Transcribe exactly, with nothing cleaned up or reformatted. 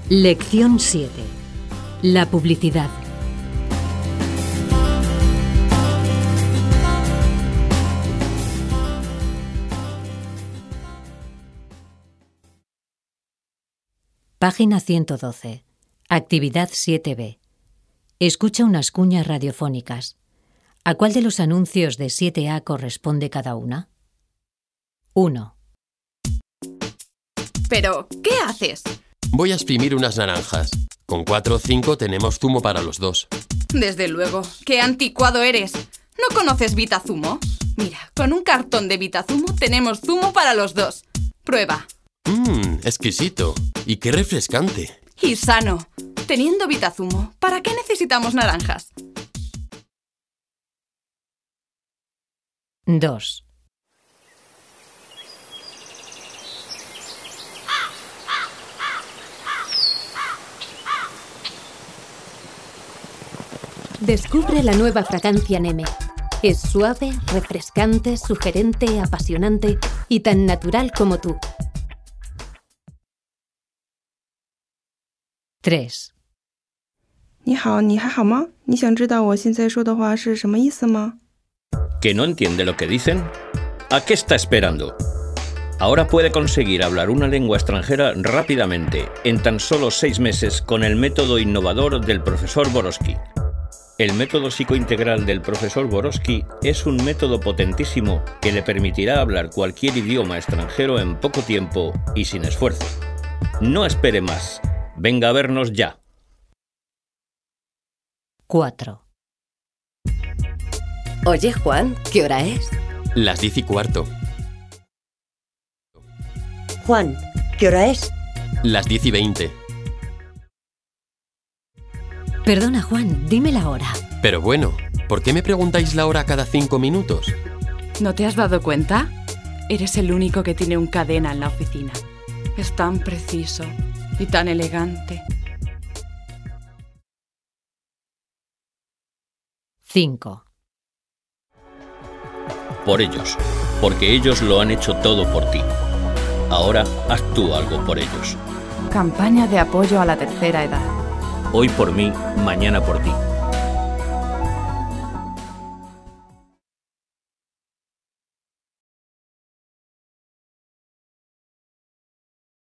Lección siete. La publicidad. Página ciento doce. Actividad siete be. Escucha unas cuñas radiofónicas. ¿A cuál de los anuncios de siete a corresponde cada una? uno. ¿Pero qué haces? Voy a exprimir unas naranjas. Con cuatro o cinco tenemos zumo para los dos. Desde luego, qué anticuado eres. ¿No conoces Vitazumo? Mira, con un cartón de Vitazumo tenemos zumo para los dos. Prueba. Mmm, exquisito. Y qué refrescante. Y sano. Teniendo Vitazumo, ¿para qué necesitamos naranjas? dos. Descubre la nueva fragancia Neme. Es suave, refrescante, sugerente, apasionante y tan natural como tú. tres. 你好，你还好吗？你想知道我现在说的话是什么意思吗？ ¿Que no entiende lo que dicen? ¿A qué está esperando? Ahora puede conseguir hablar una lengua extranjera rápidamente, en tan solo seis meses, con el método innovador del profesor Borowski. El método psicointegral del profesor Borowski es un método potentísimo que le permitirá hablar cualquier idioma extranjero en poco tiempo y sin esfuerzo. No espere más. Venga a vernos ya. cuatro. Oye, Juan, ¿qué hora es? Las diez y cuarto. Juan, ¿qué hora es? Las diez y veinte. Perdona, Juan, dime la hora. Pero bueno, ¿por qué me preguntáis la hora cada cinco minutos? ¿No te has dado cuenta? Eres el único que tiene un cadena en la oficina. Es tan preciso y tan elegante. cinco. Por ellos, porque ellos lo han hecho todo por ti. Ahora haz tú algo por ellos. Campaña de apoyo a la tercera edad. Hoy por mí, mañana por ti.